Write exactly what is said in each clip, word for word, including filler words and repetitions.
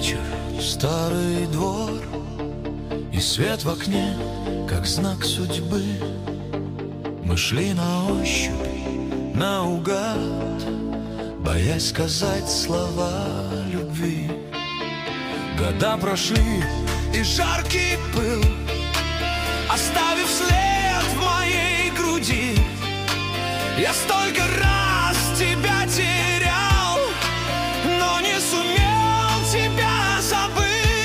вечер, старый двор, и свет в окне, как знак судьбы. Мы шли на ощупь, наугад, боясь сказать слова любви. Года прошли, и жаркий пыл, оставив след в моей груди. Я столько раз тебя терял, но не сумел тебя забыть.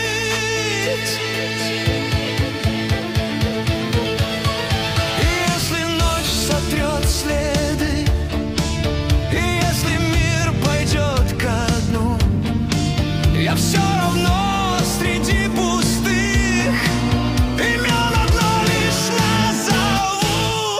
И если ночь сотрет следы, и если мир пойдет ко дну, я все равно среди пустых имен одно лишь назову.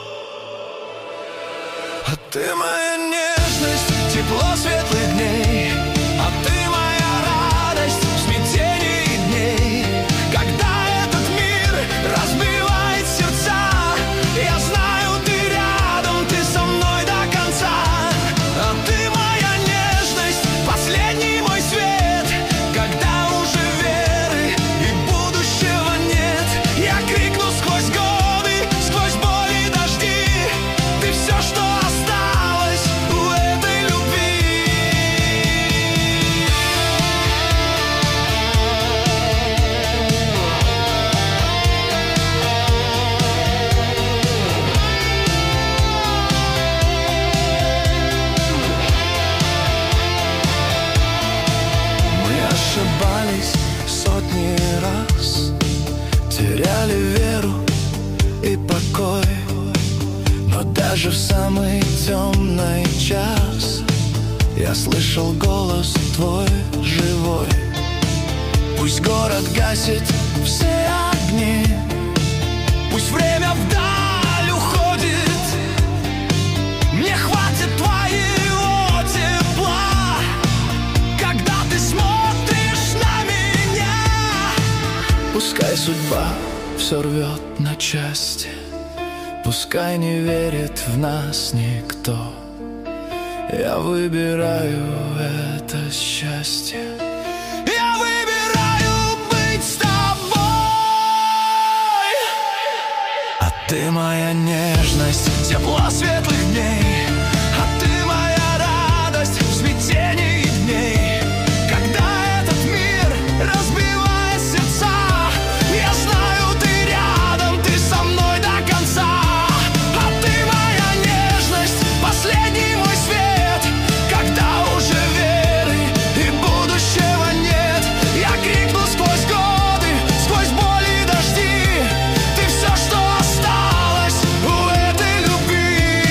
А ты моя нежность, тепло светлых дней, а ты моя радость в смятении дней. Когда этот мир разбивает сердца, я знаю, ты рядом, ты со мной до конца. А ты моя нежность, последний мой свет. Когда уже веры и будущего нет, я крикну сквозь годы, сквозь боль и дожди. Ты все, что осталось у этой любви. Мы ошибались сотни раз, теряли веру и покой, но даже в самый темный час я слышал голос твой живой. Пусть город гасит все огни, пусть время вдаль уходит, мне хватит твоего тепла, когда ты смотришь на меня. Пускай судьба все рвет на части, пускай не верит в нас никто, я выбираю это счастье. Я выбираю быть с тобой. А ты моя нежность, тепло светлых дней, а ты моя радость в смятении дней. Когда этот мир разбивает сердца, я знаю, ты рядом, ты со мной до конца. А ты моя нежность, последний мой свет. Когда уже веры и будущего нет, я крикну сквозь годы, сквозь боль и дожди. Ты все, что осталось у этой любви.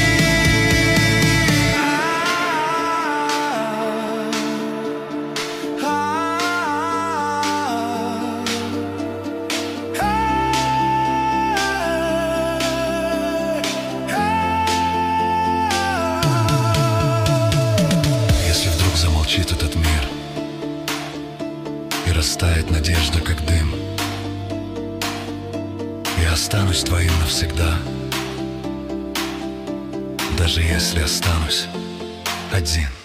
Если вдруг замолчит этот мир и растает надежда, как дым, я останусь твоим навсегда, даже если останусь один.